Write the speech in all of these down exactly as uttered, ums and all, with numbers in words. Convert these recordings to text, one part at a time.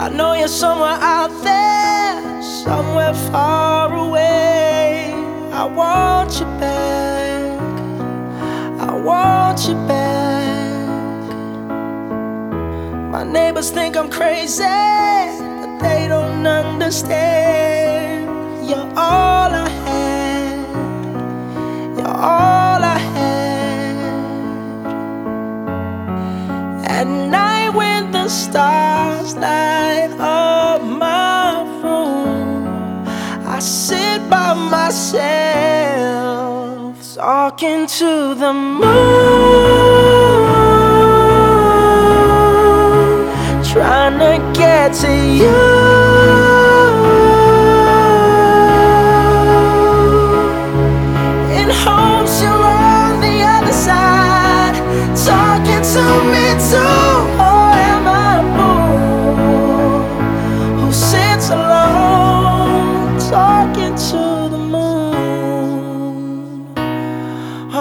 I know you're somewhere out there, somewhere far away. I want you back, I want you back. My neighbors think I'm crazy, but they don't understand. You're all I had, you're all I had. At night when the stars light up my room, I sit by myself, talking to the moon, trying to get to you. In hopes you're on the other side, talking to me too. Or am I a fool who sits alone, talking to the moon? Oh,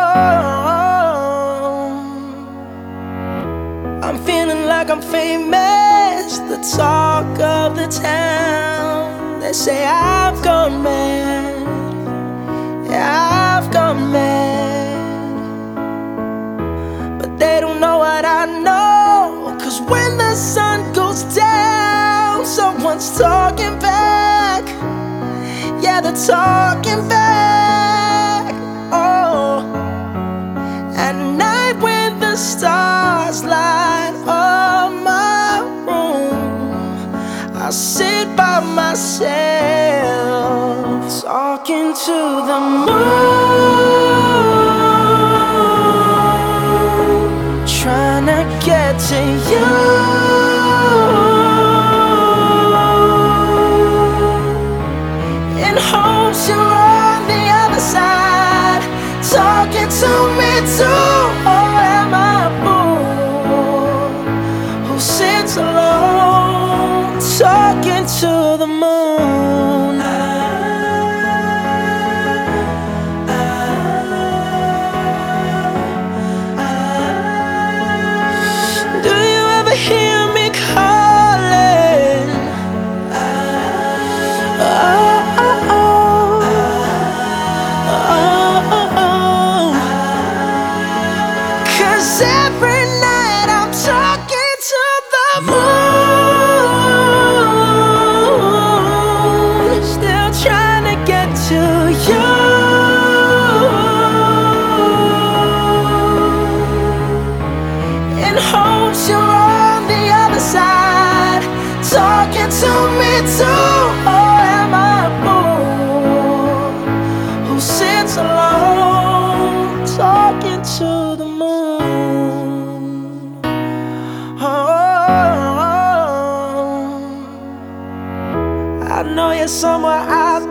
I'm feeling like I'm famous, the talk of the town. They say I've gone mad, yeah, I've gone mad, but they don't know what I know. Cause when the sun goes down, someone's talking back. Yeah, they're talking back. Oh, at night when the stars light up my room, I sit by myself, talking to the moon, trying to get to you. In hopes you're on the other side, talking to me too. Or am I a fool who sits alone, talking to the moon? Do you ever hear me calling? Oh, oh, oh, oh, oh. Cause every night I'm talking to the moon, still trying to get to you. In hopes you're on the other side, talking to me too. Or am I a fool who sits alone, talking to the moon? Oh, I know you're somewhere out